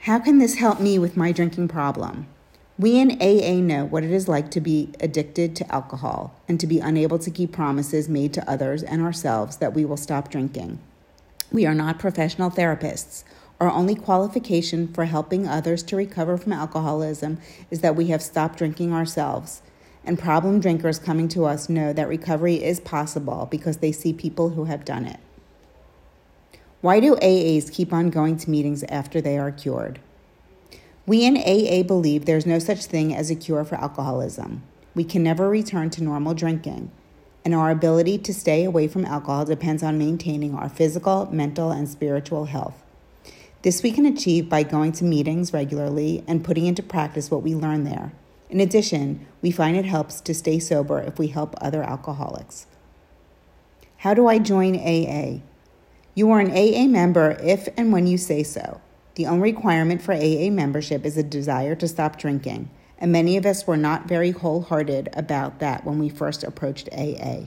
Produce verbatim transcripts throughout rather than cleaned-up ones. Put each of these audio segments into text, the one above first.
How can this help me with my drinking problem? We in A A know what it is like to be addicted to alcohol and to be unable to keep promises made to others and ourselves that we will stop drinking. We are not professional therapists. Our only qualification for helping others to recover from alcoholism is that we have stopped drinking ourselves. And problem drinkers coming to us know that recovery is possible because they see people who have done it. Why do A As keep on going to meetings after they are cured? We in A A believe there's no such thing as a cure for alcoholism. We can never return to normal drinking, and our ability to stay away from alcohol depends on maintaining our physical, mental, and spiritual health. This we can achieve by going to meetings regularly and putting into practice what we learn there. In addition, we find it helps to stay sober if we help other alcoholics. How do I join A A? You are an A A member if and when you say so. The only requirement for A A membership is a desire to stop drinking, and many of us were not very wholehearted about that when we first approached A A.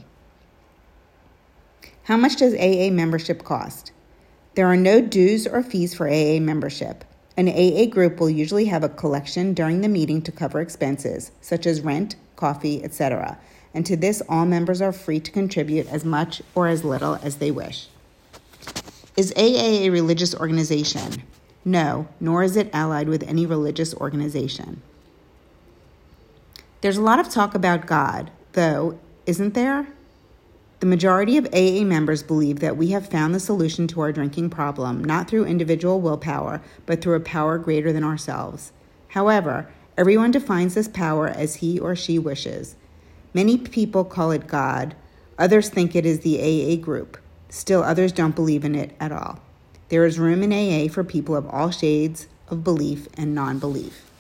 How much does A A membership cost? There are no dues or fees for A A membership. An A A group will usually have a collection during the meeting to cover expenses, such as rent, coffee, et cetera, and to this all members are free to contribute as much or as little as they wish. Is A A a religious organization? No, nor is it allied with any religious organization. There's a lot of talk about God, though, isn't there? The majority of A A members believe that we have found the solution to our drinking problem, not through individual willpower, but through a power greater than ourselves. However, everyone defines this power as he or she wishes. Many people call it God. Others think it is the A A group. Still, others don't believe in it at all. There is room in A A for people of all shades of belief and non-belief.